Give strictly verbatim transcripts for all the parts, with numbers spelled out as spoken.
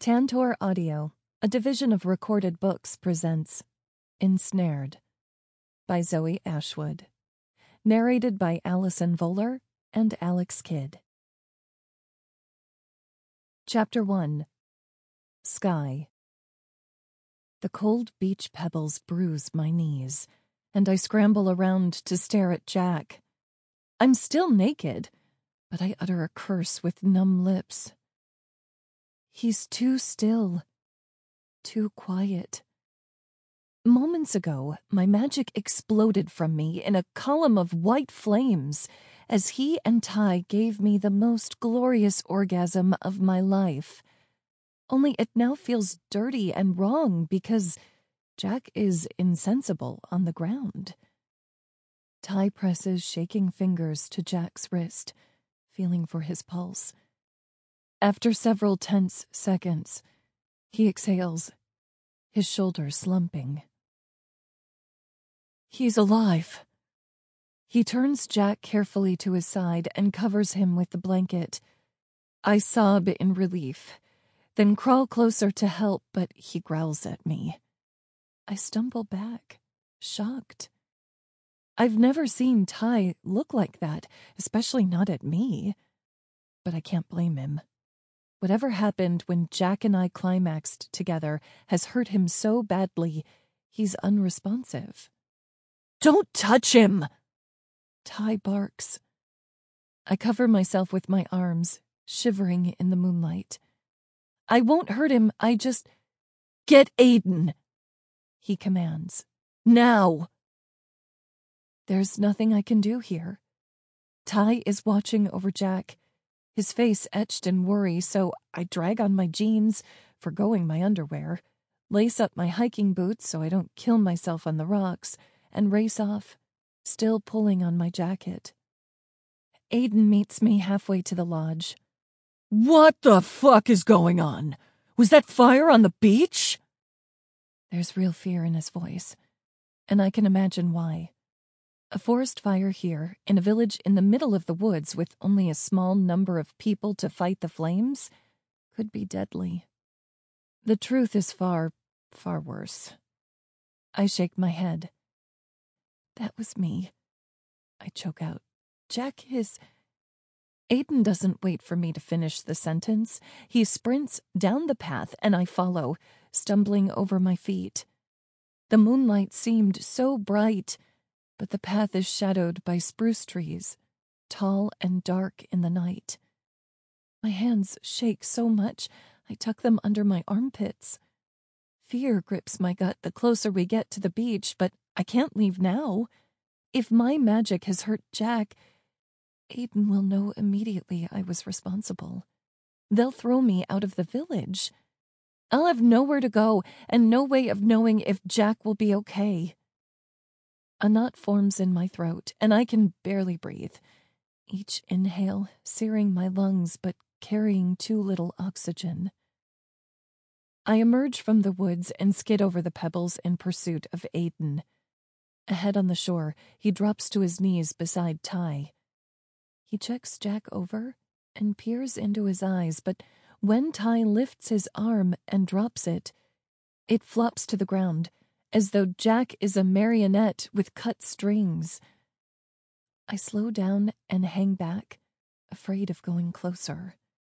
Tantor Audio, a division of Recorded Books, presents Ensnared by Zoe Ashwood. Narrated by Allison Voller and Alex Kidd. Chapter one. Sky. The cold beach pebbles bruise my knees, and I scramble around to stare at Jack. I'm still naked, but I utter a curse with numb lips. He's too still, too quiet. Moments ago, my magic exploded from me in a column of white flames as he and Ty gave me the most glorious orgasm of my life. Only it now feels dirty and wrong because Jack is insensible on the ground. Ty presses shaking fingers to Jack's wrist, feeling for his pulse. After several tense seconds, he exhales, his shoulders slumping. He's alive. He turns Jack carefully to his side and covers him with the blanket. I sob in relief, then crawl closer to help, but he growls at me. I stumble back, shocked. I've never seen Ty look like that, especially not at me. But I can't blame him. Whatever happened when Jack and I climaxed together has hurt him so badly, he's unresponsive. Don't touch him! Ty barks. I cover myself with my arms, shivering in the moonlight. I won't hurt him, I just... Get Aiden! He commands. Now! There's nothing I can do here. Ty is watching over Jack, his face etched in worry, so I drag on my jeans, forgoing my underwear, lace up my hiking boots so I don't kill myself on the rocks, and race off, still pulling on my jacket. Aiden meets me halfway to the lodge. What the fuck is going on? Was that fire on the beach? There's real fear in his voice, and I can imagine why. A forest fire here, in a village in the middle of the woods with only a small number of people to fight the flames, could be deadly. The truth is far, far worse. I shake my head. That was me. I choke out. Jack is... Aiden doesn't wait for me to finish the sentence. He sprints down the path, and I follow, stumbling over my feet. The moonlight seemed so bright, but the path is shadowed by spruce trees, tall and dark in the night. My hands shake so much, I tuck them under my armpits. Fear grips my gut the closer we get to the beach, but I can't leave now. If my magic has hurt Jack, Aiden will know immediately I was responsible. They'll throw me out of the village. I'll have nowhere to go and no way of knowing if Jack will be okay. A knot forms in my throat, and I can barely breathe. Each inhale searing my lungs, but carrying too little oxygen. I emerge from the woods and skid over the pebbles in pursuit of Aiden. Ahead on the shore, he drops to his knees beside Ty. He checks Jack over and peers into his eyes, but when Ty lifts his arm and drops it, it flops to the ground, as though Jack is a marionette with cut strings. I slow down and hang back, afraid of going closer.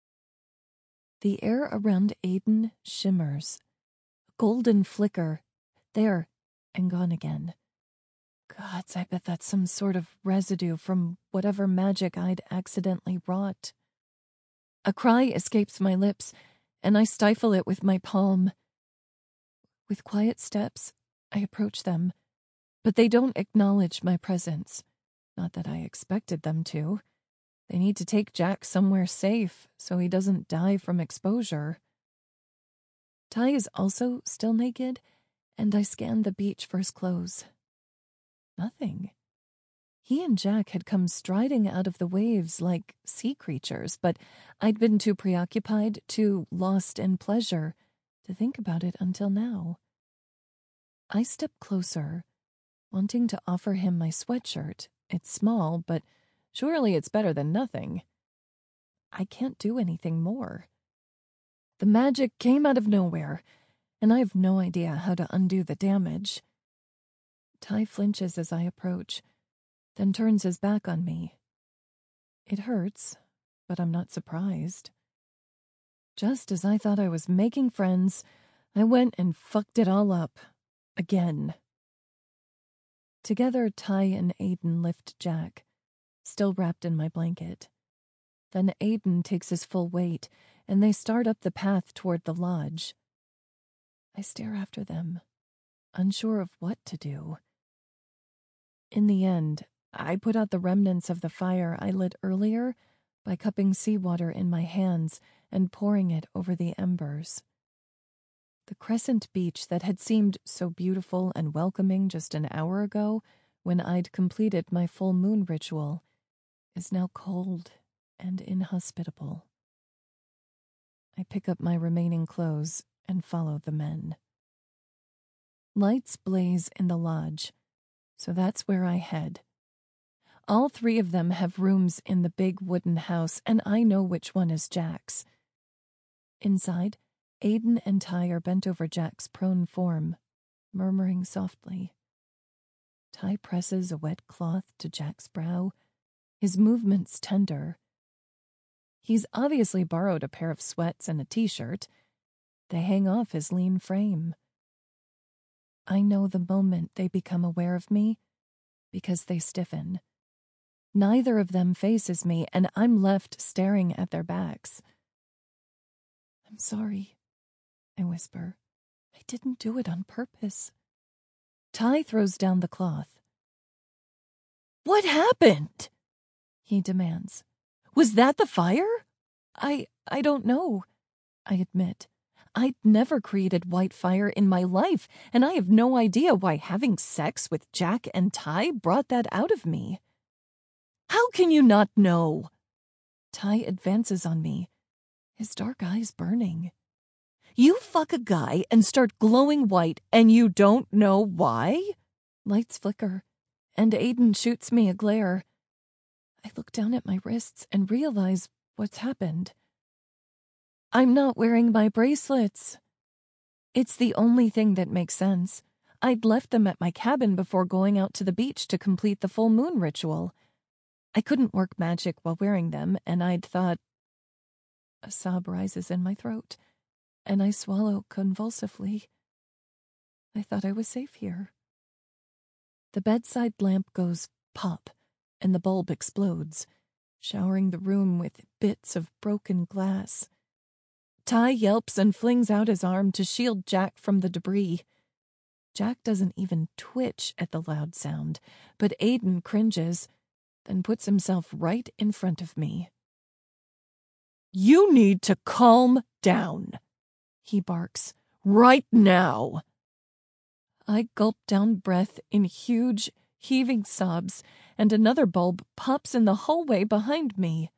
The air around Aiden shimmers. A golden flicker. There, and gone again. Gods, I bet that's some sort of residue from whatever magic I'd accidentally wrought. A cry escapes my lips, and I stifle it with my palm. With quiet steps, I approach them, but they don't acknowledge my presence. Not that I expected them to. They need to take Jack somewhere safe so he doesn't die from exposure. Ty is also still naked, and I scan the beach for his clothes. Nothing. He and Jack had come striding out of the waves like sea creatures, but I'd been too preoccupied, too lost in pleasure, to think about it until now. I step closer, wanting to offer him my sweatshirt. It's small, but surely it's better than nothing. I can't do anything more. The magic came out of nowhere, and I have no idea how to undo the damage. Ty flinches as I approach, then turns his back on me. It hurts, but I'm not surprised. Just as I thought I was making friends, I went and fucked it all up. Again. Together, Ty and Aiden lift Jack, still wrapped in my blanket. Then Aiden takes his full weight, and they start up the path toward the lodge. I stare after them, unsure of what to do. In the end, I put out the remnants of the fire I lit earlier by cupping seawater in my hands and pouring it over the embers. The crescent beach that had seemed so beautiful and welcoming just an hour ago when I'd completed my full moon ritual is now cold and inhospitable. I pick up my remaining clothes and follow the men. Lights blaze in the lodge, so that's where I head. All three of them have rooms in the big wooden house, and I know which one is Jack's. Inside, Aiden and Ty are bent over Jack's prone form, murmuring softly. Ty presses a wet cloth to Jack's brow, his movements tender. He's obviously borrowed a pair of sweats and a t-shirt. They hang off his lean frame. I know the moment they become aware of me, because they stiffen. Neither of them faces me, and I'm left staring at their backs. I'm sorry, I whisper. I didn't do it on purpose. Ty throws down the cloth. What happened? He demands. Was that the fire? I, I don't know, I admit. I'd never created white fire in my life, and I have no idea why having sex with Jack and Ty brought that out of me. How can you not know? Ty advances on me, his dark eyes burning. You fuck a guy and start glowing white, and you don't know why? Lights flicker, and Aiden shoots me a glare. I look down at my wrists and realize what's happened. I'm not wearing my bracelets. It's the only thing that makes sense. I'd left them at my cabin before going out to the beach to complete the full moon ritual. I couldn't work magic while wearing them, and I'd thought... A sob rises in my throat, and I swallow convulsively. I thought I was safe here. The bedside lamp goes pop, and the bulb explodes, showering the room with bits of broken glass. Ty yelps and flings out his arm to shield Jack from the debris. Jack doesn't even twitch at the loud sound, but Aiden cringes, then puts himself right in front of me. You need to calm down, he barks. Right now. I gulp down breath in huge, heaving sobs, and another bulb pops in the hallway behind me.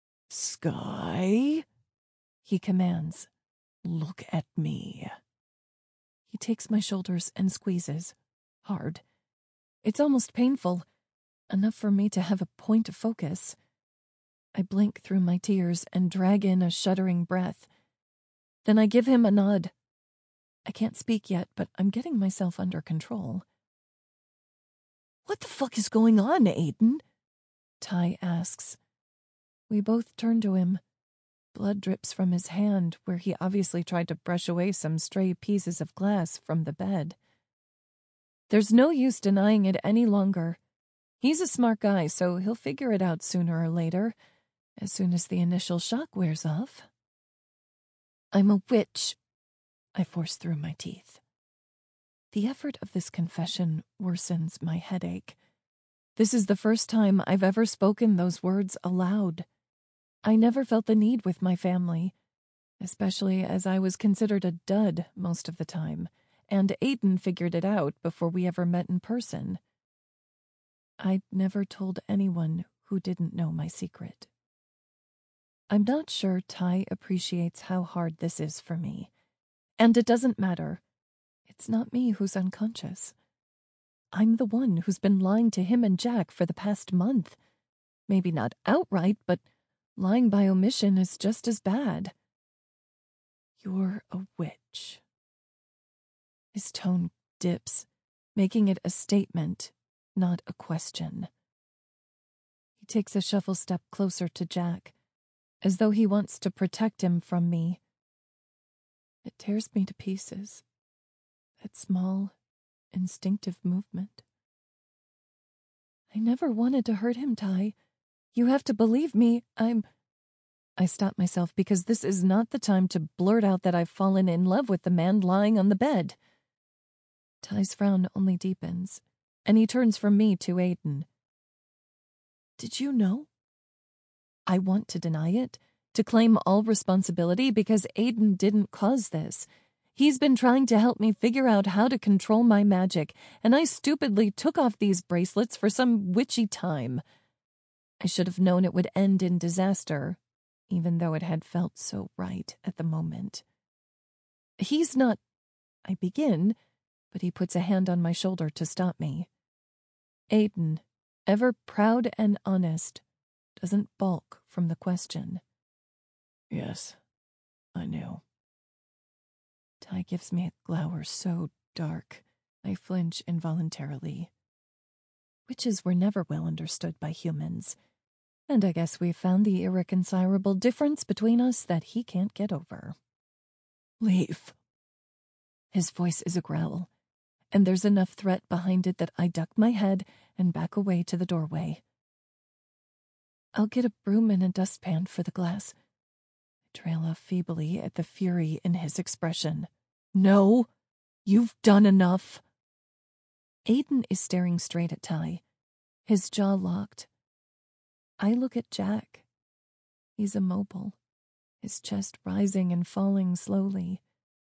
Sky, he commands. Look at me. He takes my shoulders and squeezes. Hard. It's almost painful. Enough for me to have a point of focus. I blink through my tears and drag in a shuddering breath. Then I give him a nod. I can't speak yet, but I'm getting myself under control. What the fuck is going on, Aiden? Ty asks. We both turn to him. Blood drips from his hand, where he obviously tried to brush away some stray pieces of glass from the bed. There's no use denying it any longer. He's a smart guy, so he'll figure it out sooner or later, as soon as the initial shock wears off. I'm a witch, I force through my teeth. The effort of this confession worsens my headache. This is the first time I've ever spoken those words aloud. I never felt the need with my family, especially as I was considered a dud most of the time, and Aiden figured it out before we ever met in person. I'd never told anyone who didn't know my secret. I'm not sure Ty appreciates how hard this is for me. And it doesn't matter. It's not me who's unconscious. I'm the one who's been lying to him and Jack for the past month. Maybe not outright, but lying by omission is just as bad. You're a witch. His tone dips, making it a statement, not a question. He takes a shuffle step closer to Jack, as though he wants to protect him from me. It tears me to pieces. That small, instinctive movement. I never wanted to hurt him, Ty. You have to believe me. I'm... I stop myself because this is not the time to blurt out that I've fallen in love with the man lying on the bed. Ty's frown only deepens, and he turns from me to Aiden. Did you know? I want to deny it, to claim all responsibility because Aiden didn't cause this. He's been trying to help me figure out how to control my magic, and I stupidly took off these bracelets for some witchy time. I should have known it would end in disaster, even though it had felt so right at the moment. He's not... I begin, but he puts a hand on my shoulder to stop me. Aiden, ever proud and honest, doesn't balk from the question. Yes, I knew. Ty gives me a glower so dark, I flinch involuntarily. Witches were never well understood by humans, and I guess we've found the irreconcilable difference between us that he can't get over. Leave. His voice is a growl, and there's enough threat behind it that I duck my head and back away to the doorway. I'll get a broom and a dustpan for the glass. I trail off feebly at the fury in his expression. No, you've done enough. Aiden is staring straight at Ty, his jaw locked. I look at Jack. He's immobile, his chest rising and falling slowly.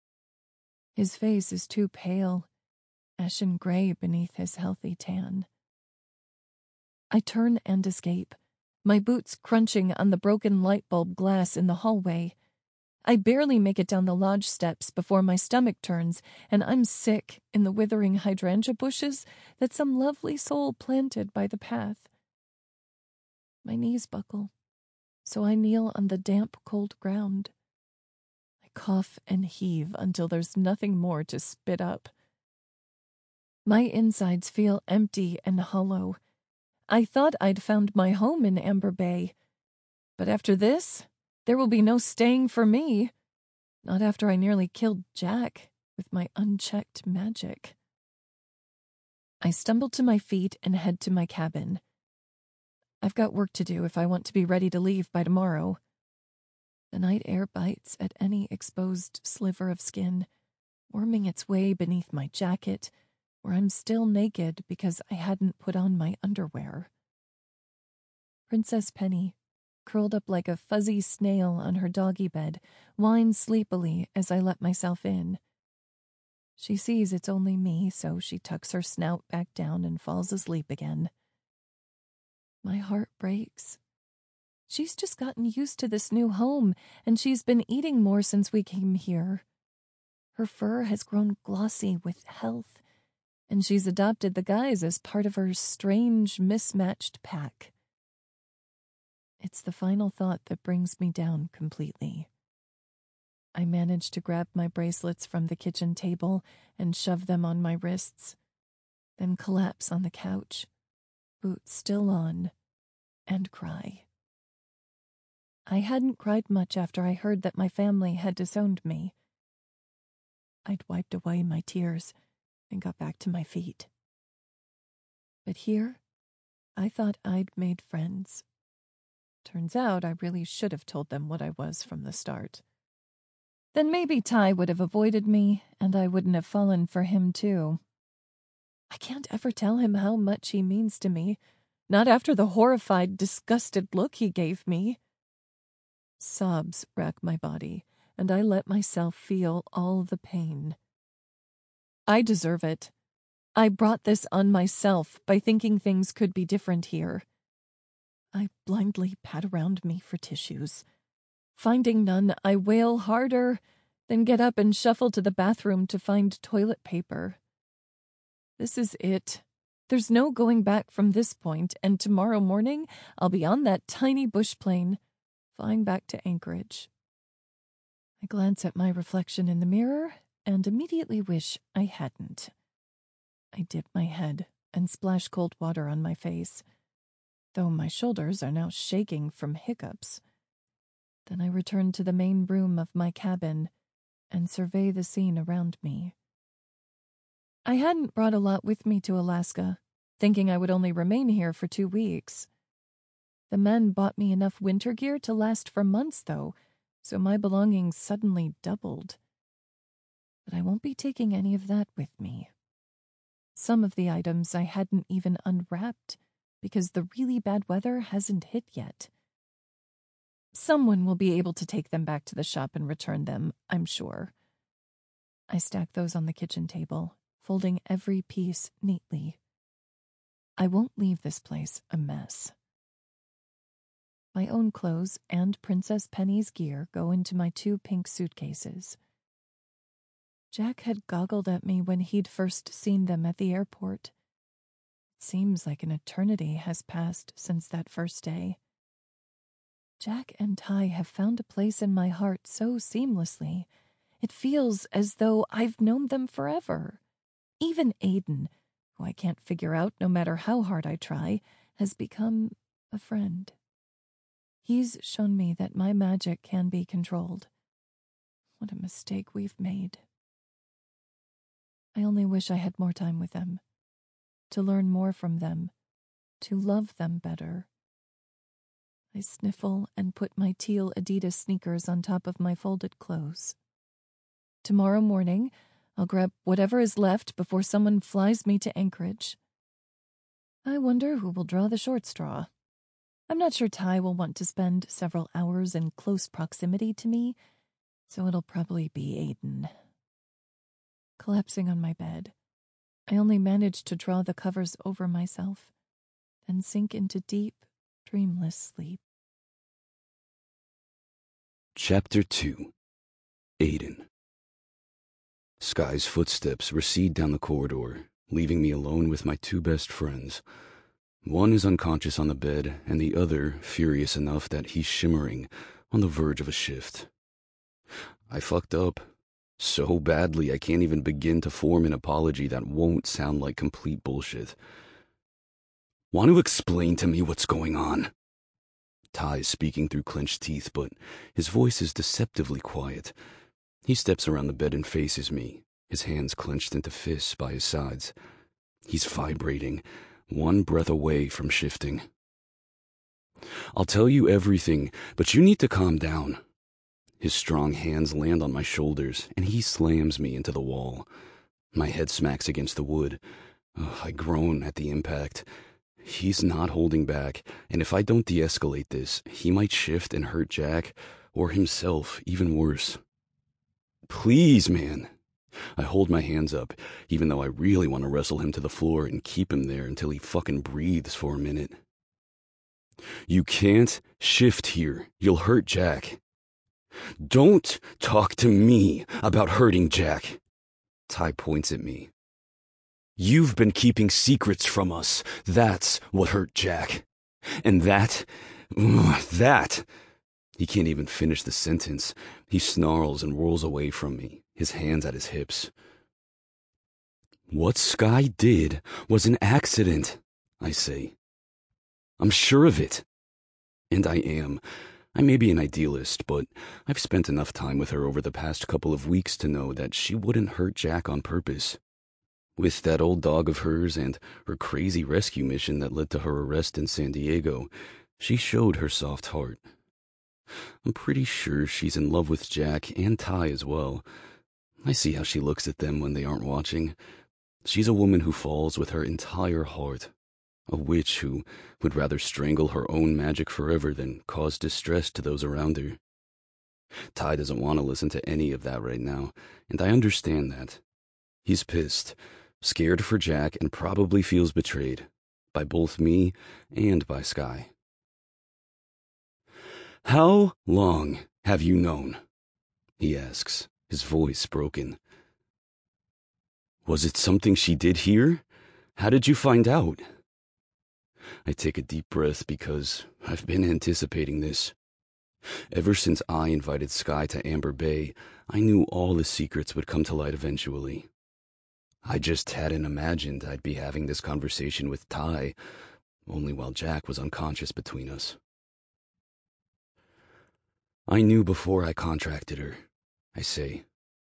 His face is too pale, ashen gray beneath his healthy tan. I turn and escape, my boots crunching on the broken light bulb glass in the hallway. I barely make it down the lodge steps before my stomach turns, and I'm sick in the withering hydrangea bushes that some lovely soul planted by the path. My knees buckle, so I kneel on the damp, cold ground. I cough and heave until there's nothing more to spit up. My insides feel empty and hollow. I thought I'd found my home in Amber Bay, but after this, there will be no staying for me. Not after I nearly killed Jack with my unchecked magic. I stumble to my feet and head to my cabin. I've got work to do if I want to be ready to leave by tomorrow. The night air bites at any exposed sliver of skin, worming its way beneath my jacket, where I'm still naked because I hadn't put on my underwear. Princess Penny, curled up like a fuzzy snail on her doggy bed, whines sleepily as I let myself in. She sees it's only me, so she tucks her snout back down and falls asleep again. My heart breaks. She's just gotten used to this new home, and she's been eating more since we came here. Her fur has grown glossy with health, and she's adopted the guys as part of her strange, mismatched pack. It's the final thought that brings me down completely. I manage to grab my bracelets from the kitchen table and shove them on my wrists, then collapse on the couch, boots still on, and cry. I hadn't cried much after I heard that my family had disowned me. I'd wiped away my tears and got back to my feet. But here, I thought I'd made friends. Turns out I really should have told them what I was from the start. Then maybe Ty would have avoided me, and I wouldn't have fallen for him too. I can't ever tell him how much he means to me, not after the horrified, disgusted look he gave me. Sobs rack my body, and I let myself feel all the pain. I deserve it. I brought this on myself by thinking things could be different here. I blindly pat around me for tissues. Finding none, I wail harder, then get up and shuffle to the bathroom to find toilet paper. This is it. There's no going back from this point, and tomorrow morning I'll be on that tiny bush plane, flying back to Anchorage. I glance at my reflection in the mirror and immediately wish I hadn't. I dip my head and splash cold water on my face, though my shoulders are now shaking from hiccups. Then I return to the main room of my cabin and survey the scene around me. I hadn't brought a lot with me to Alaska, thinking I would only remain here for two weeks. The men bought me enough winter gear to last for months, though, so my belongings suddenly doubled. But I won't be taking any of that with me. Some of the items I hadn't even unwrapped because the really bad weather hasn't hit yet. Someone will be able to take them back to the shop and return them, I'm sure. I stack those on the kitchen table, folding every piece neatly. I won't leave this place a mess. My own clothes and Princess Penny's gear go into my two pink suitcases. Jack had goggled at me when he'd first seen them at the airport. It seems like an eternity has passed since that first day. Jack and Ty have found a place in my heart so seamlessly, it feels as though I've known them forever. Even Aiden, who I can't figure out no matter how hard I try, has become a friend. He's shown me that my magic can be controlled. What a mistake we've made. I only wish I had more time with them, to learn more from them, to love them better. I sniffle and put my teal Adidas sneakers on top of my folded clothes. Tomorrow morning, I'll grab whatever is left before someone flies me to Anchorage. I wonder who will draw the short straw. I'm not sure Ty will want to spend several hours in close proximity to me, so it'll probably be Aiden. Collapsing on my bed, I only manage to draw the covers over myself, then sink into deep, dreamless sleep. Chapter two. Aiden. Sky's footsteps recede down the corridor, leaving me alone with my two best friends. One is unconscious on the bed, and the other furious enough that he's shimmering on the verge of a shift. I fucked up. So badly I can't even begin to form an apology that won't sound like complete bullshit. Want to explain to me what's going on? Ty's speaking through clenched teeth, but his voice is deceptively quiet. He steps around the bed and faces me, his hands clenched into fists by his sides. He's vibrating, one breath away from shifting. I'll tell you everything, but you need to calm down. His strong hands land on my shoulders, and he slams me into the wall. My head smacks against the wood. Ugh, I groan at the impact. He's not holding back, and if I don't de-escalate this, he might shift and hurt Jack, or himself, even worse. Please, man. I hold my hands up, even though I really want to wrestle him to the floor and keep him there until he fucking breathes for a minute. You can't shift here. You'll hurt Jack. Don't talk to me about hurting Jack. Ty points at me. You've been keeping secrets from us. That's what hurt Jack. And that, that. He can't even finish the sentence. He snarls and whirls away from me, his hands at his hips. What Sky did was an accident, I say. I'm sure of it. And I am. I may be an idealist, but I've spent enough time with her over the past couple of weeks to know that she wouldn't hurt Jack on purpose. With that old dog of hers and her crazy rescue mission that led to her arrest in San Diego, she showed her soft heart. I'm pretty sure she's in love with Jack and Ty as well. I see how she looks at them when they aren't watching. She's a woman who falls with her entire heart. A witch who would rather strangle her own magic forever than cause distress to those around her. Ty doesn't want to listen to any of that right now, and I understand that. He's pissed, scared for Jack, and probably feels betrayed, by both me and by Sky. How long have you known? He asks, his voice broken. Was it something she did here? How did you find out? I take a deep breath because I've been anticipating this. Ever since I invited Sky to Amber Bay, I knew all the secrets would come to light eventually. I just hadn't imagined I'd be having this conversation with Ty, only while Jack was unconscious between us. I knew before I contracted her, I say.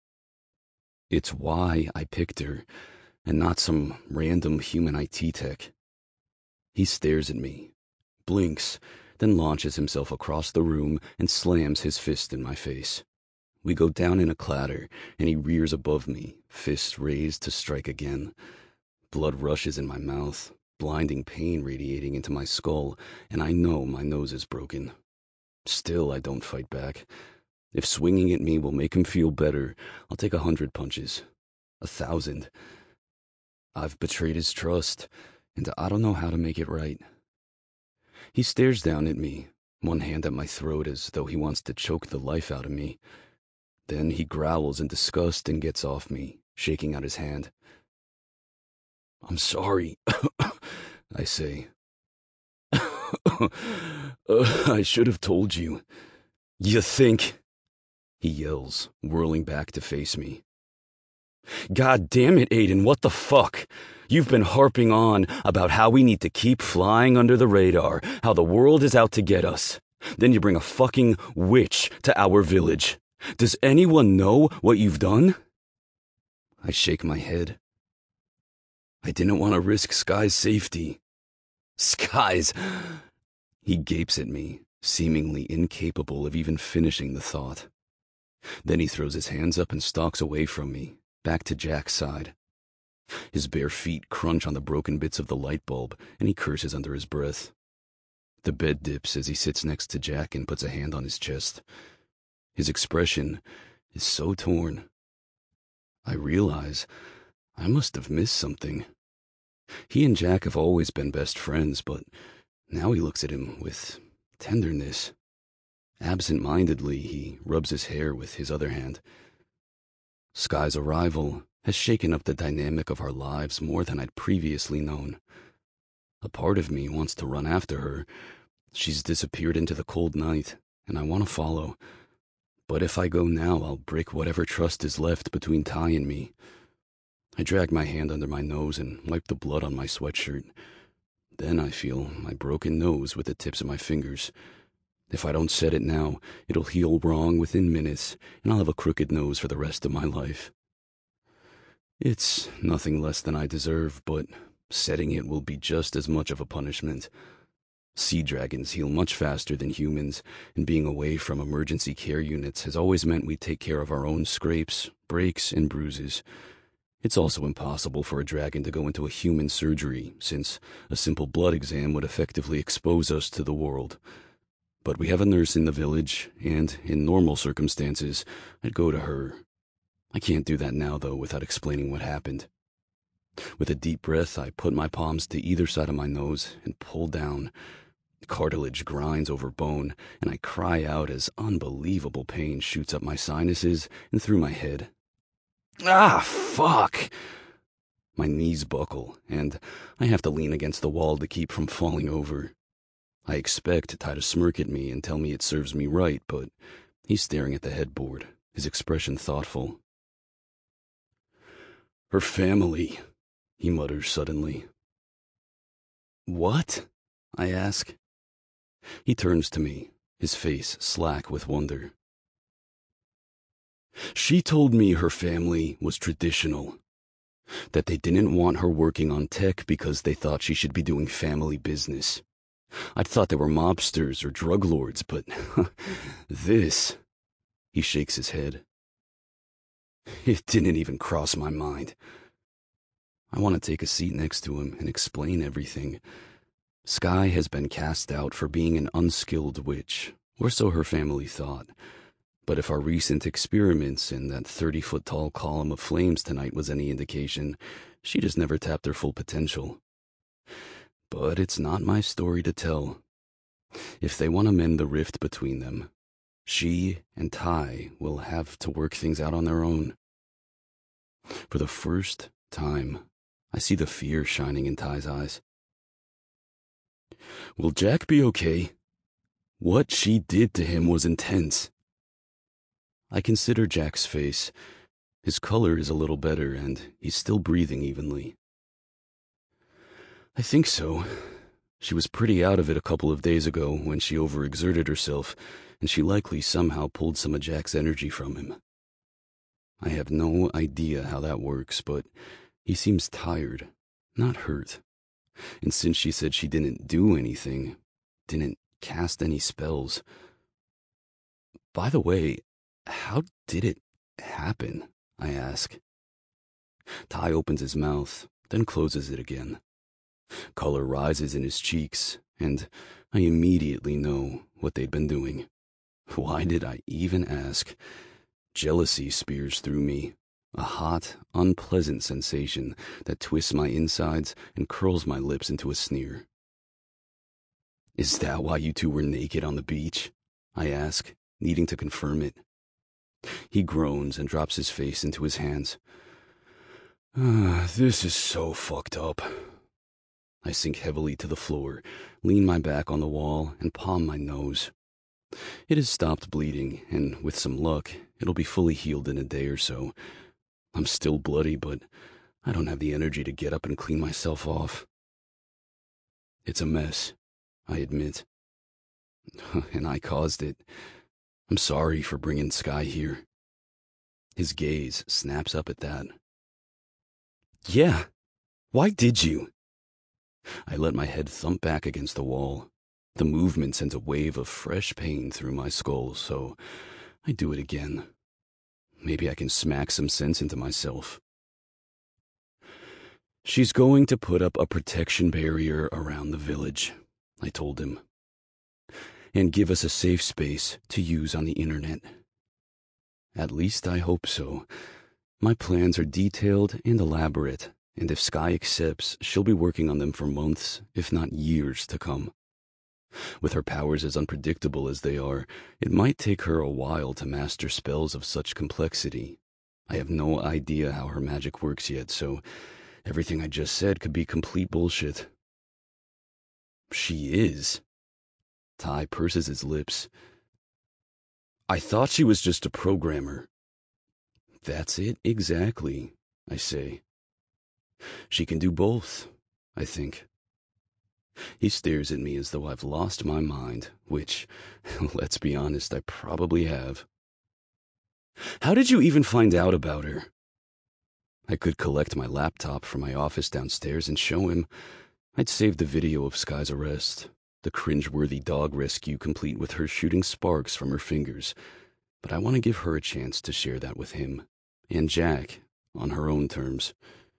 It's why I picked her, and not some random human I T tech. He stares at me, blinks, then launches himself across the room and slams his fist in my face. We go down in a clatter, and he rears above me, fist raised to strike again. Blood rushes in my mouth, blinding pain radiating into my skull, and I know my nose is broken. Still, I don't fight back. If swinging at me will make him feel better, I'll take a hundred punches. A thousand. I've betrayed his trust, and I don't know how to make it right. He stares down at me, one hand at my throat as though he wants to choke the life out of me. Then he growls in disgust and gets off me, shaking out his hand. I'm sorry, I say. uh, I should have told you. You think? He yells, whirling back to face me. God damn it, Aiden, what the fuck? You've been harping on about how we need to keep flying under the radar, how the world is out to get us. Then you bring a fucking witch to our village. Does anyone know what you've done? I shake my head. I didn't want to risk Sky's safety. Sky's... He gapes at me, seemingly incapable of even finishing the thought. Then he throws his hands up and stalks away from me, back to Jack's side. His bare feet crunch on the broken bits of the light bulb, and he curses under his breath. The bed dips as he sits next to Jack and puts a hand on his chest. His expression is so torn. I realize I must have missed something. He and Jack have always been best friends, but now he looks at him with tenderness. Absent-mindedly, he rubs his hair with his other hand. Sky's arrival has shaken up the dynamic of our lives more than I'd previously known. A part of me wants to run after her. She's disappeared into the cold night, and I want to follow. But if I go now, I'll break whatever trust is left between Ty and me. I drag my hand under my nose and wipe the blood on my sweatshirt. Then I feel my broken nose with the tips of my fingers. If I don't set it now, it'll heal wrong within minutes, and I'll have a crooked nose for the rest of my life. It's nothing less than I deserve, but setting it will be just as much of a punishment. Sea dragons heal much faster than humans, and being away from emergency care units has always meant we take care of our own scrapes, breaks, and bruises. It's also impossible for a dragon to go into a human surgery, since a simple blood exam would effectively expose us to the world. But we have a nurse in the village, and in normal circumstances, I'd go to her. I can't do that now, though, without explaining what happened. With a deep breath, I put my palms to either side of my nose and pull down. Cartilage grinds over bone, and I cry out as unbelievable pain shoots up my sinuses and through my head. Ah, fuck! My knees buckle, and I have to lean against the wall to keep from falling over. I expect Ty to smirk at me and tell me it serves me right, but he's staring at the headboard, his expression thoughtful. Her family, he mutters suddenly. What? I ask. He turns to me, his face slack with wonder. She told me her family was traditional, that they didn't want her working on tech because they thought she should be doing family business. I'd thought they were mobsters or drug lords, but this... He shakes his head. It didn't even cross my mind. I want to take a seat next to him and explain everything. Sky has been cast out for being an unskilled witch, or so her family thought. But if our recent experiments in that thirty-foot-tall column of flames tonight was any indication, she just never tapped her full potential. But it's not my story to tell. If they want to mend the rift between them, she and Ty will have to work things out on their own. For the first time, I see the fear shining in Ty's eyes. Will Jack be okay? What she did to him was intense. I consider Jack's face. His color is a little better, and he's still breathing evenly. I think so. She was pretty out of it a couple of days ago when she overexerted herself, and she likely somehow pulled some of Jack's energy from him. I have no idea how that works, but he seems tired, not hurt. And since she said she didn't do anything, didn't cast any spells. By the way, how did it happen? I ask. Ty opens his mouth, then closes it again. Color rises in his cheeks, and I immediately know what they'd been doing. Why did I even ask? Jealousy spears through me, a hot, unpleasant sensation that twists my insides and curls my lips into a sneer. Is that why you two were naked on the beach? I ask, needing to confirm it. He groans and drops his face into his hands. Ah, this is so fucked up. I sink heavily to the floor, lean my back on the wall, and palm my nose. It has stopped bleeding, and with some luck, it'll be fully healed in a day or so. I'm still bloody, but I don't have the energy to get up and clean myself off. It's a mess, I admit. And I caused it. I'm sorry for bringing Sky here. His gaze snaps up at that. Yeah, why did you? I let my head thump back against the wall. The movement sends a wave of fresh pain through my skull, so I do it again. Maybe I can smack some sense into myself. She's going to put up a protection barrier around the village, I told him, and give us a safe space to use on the internet. At least I hope so. My plans are detailed and elaborate, and if Sky accepts, she'll be working on them for months, if not years to come. With her powers as unpredictable as they are, it might take her a while to master spells of such complexity. I have no idea how her magic works yet, so everything I just said could be complete bullshit. She is. Ty purses his lips. I thought she was just a programmer. That's it exactly, I say. She can do both, I think. He stares at me as though I've lost my mind, which, let's be honest, I probably have. How did you even find out about her? I could collect my laptop from my office downstairs and show him. I'd saved the video of Sky's arrest, the cringe-worthy dog rescue complete with her shooting sparks from her fingers, but I want to give her a chance to share that with him, and Jack, on her own terms.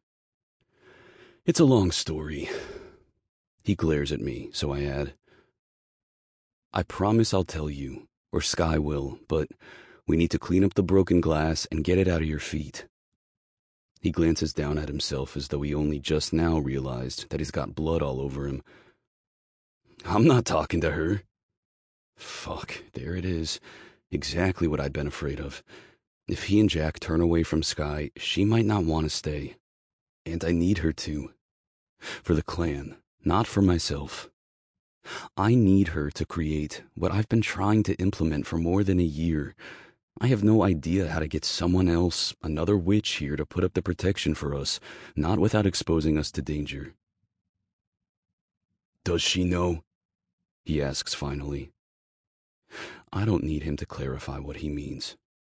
It's a long story. He glares at me, so I add, I promise I'll tell you, or Sky will, but we need to clean up the broken glass and get it out of your feet. He glances down at himself as though he only just now realized that he's got blood all over him. I'm not talking to her. Fuck, there it is. Exactly what I'd been afraid of. If he and Jack turn away from Sky, she might not want to stay. And I need her to. For the clan, not for myself. I need her to create what I've been trying to implement for more than a year. I have no idea how to get someone else, another witch here, to put up the protection for us, not without exposing us to danger. Does she know? He asks finally. I don't need him to clarify what he means.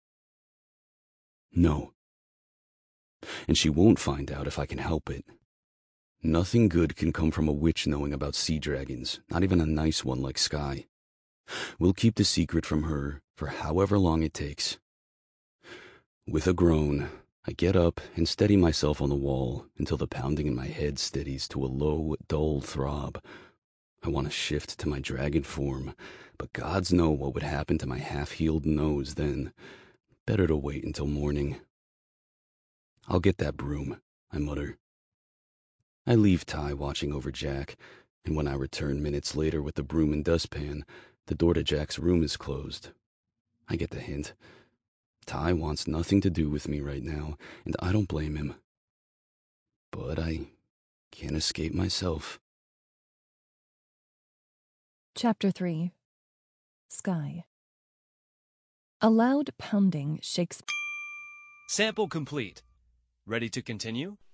No. And she won't find out if I can help it. Nothing good can come from a witch knowing about sea dragons, not even a nice one like Sky. We'll keep the secret from her for however long it takes. With a groan, I get up and steady myself on the wall until the pounding in my head steadies to a low, dull throb. I want to shift to my dragon form, but gods know what would happen to my half-healed nose then. Better to wait until morning. I'll get that broom, I mutter. I leave Ty watching over Jack, and when I return minutes later with the broom and dustpan, the door to Jack's room is closed. I get the hint. Ty wants nothing to do with me right now, and I don't blame him. But I can't escape myself. Chapter three. Sky. A loud pounding shakes. Sample complete. Ready to continue?